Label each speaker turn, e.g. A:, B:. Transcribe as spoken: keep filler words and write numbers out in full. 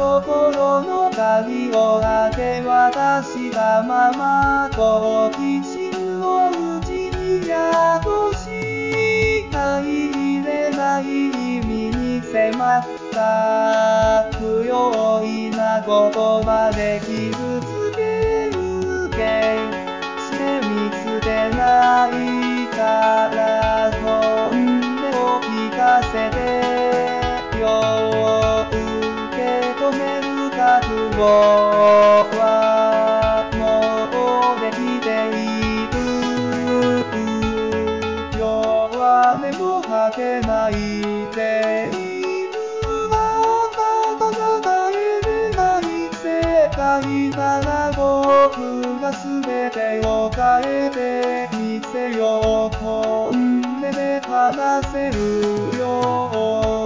A: 心の鍵を明け渡したまま好奇心を内に宿した入れない意味に迫った不用意な言葉で傷つけるけして見つけないから本音を聞かせてよ受け止める覚悟はもうできている弱音も吐けないでいるあなたが耐えれない世界なら僕が全てを変えてみせよう本音で話せるよ